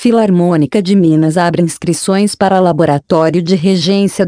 Filarmônica de Minas abre inscrições para Laboratório de Regência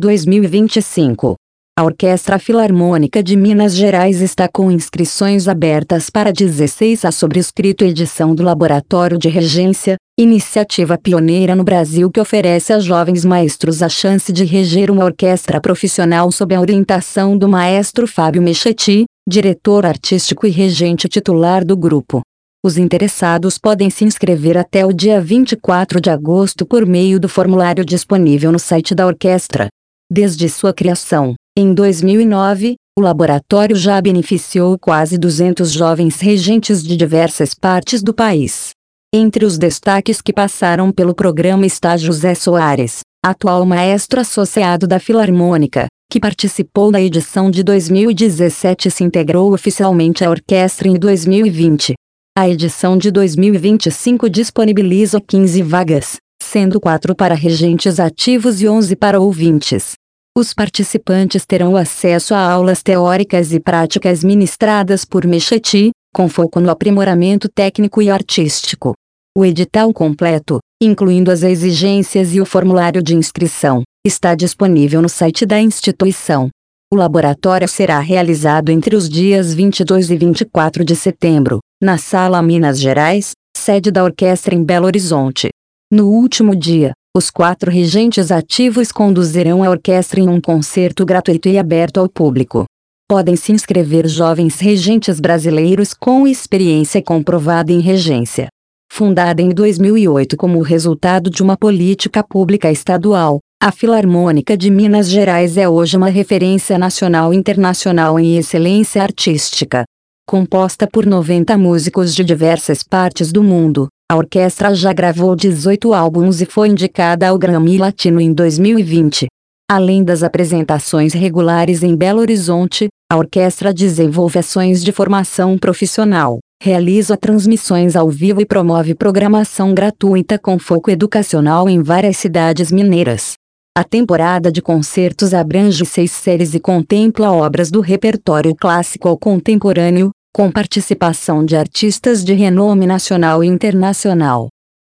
2025. A Orquestra Filarmônica de Minas Gerais está com inscrições abertas para 16 a sobrescrito edição do Laboratório de Regência, iniciativa pioneira no Brasil que oferece a jovens maestros a chance de reger uma orquestra profissional sob a orientação do maestro Fábio Meschetti, diretor artístico e regente titular do grupo. Os interessados podem se inscrever até o dia 24 de agosto por meio do formulário disponível no site da orquestra. Desde sua criação, em 2009, o laboratório já beneficiou quase 200 jovens regentes de diversas partes do país. Entre os destaques que passaram pelo programa está José Soares, atual maestro associado da Filarmônica, que participou da edição de 2017 e se integrou oficialmente à orquestra em 2020. A edição de 2025 disponibiliza 15 vagas, sendo 4 para regentes ativos e 11 para ouvintes. Os participantes terão acesso a aulas teóricas e práticas ministradas por Meschetti, com foco no aprimoramento técnico e artístico. O edital completo, incluindo as exigências e o formulário de inscrição, está disponível no site da instituição. O laboratório será realizado entre os dias 22 e 24 de setembro, na Sala Minas Gerais, sede da orquestra em Belo Horizonte. No último dia, os 4 regentes ativos conduzirão a orquestra em um concerto gratuito e aberto ao público. Podem se inscrever jovens regentes brasileiros com experiência comprovada em regência. Fundada em 2008 como resultado de uma política pública estadual, a Filarmônica de Minas Gerais é hoje uma referência nacional e internacional em excelência artística. Composta por 90 músicos de diversas partes do mundo, a orquestra já gravou 18 álbuns e foi indicada ao Grammy Latino em 2020. Além das apresentações regulares em Belo Horizonte, a orquestra desenvolve ações de formação profissional, realiza transmissões ao vivo e promove programação gratuita com foco educacional em várias cidades mineiras. A temporada de concertos abrange 6 séries e contempla obras do repertório clássico ao contemporâneo, com participação de artistas de renome nacional e internacional.